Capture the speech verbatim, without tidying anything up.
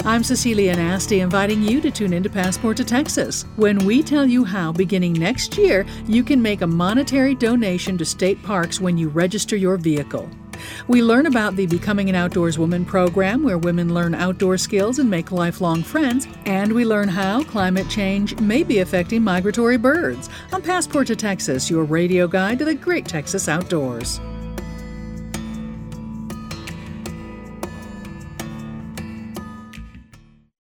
I'm Cecilia Nasty, inviting you to tune into Passport to Texas, when we tell you how, beginning next year, you can make a monetary donation to state parks when you register your vehicle. We learn about the Becoming an Outdoors Woman program, where women learn outdoor skills and make lifelong friends, and we learn how climate change may be affecting migratory birds on Passport to Texas, your radio guide to the great Texas outdoors.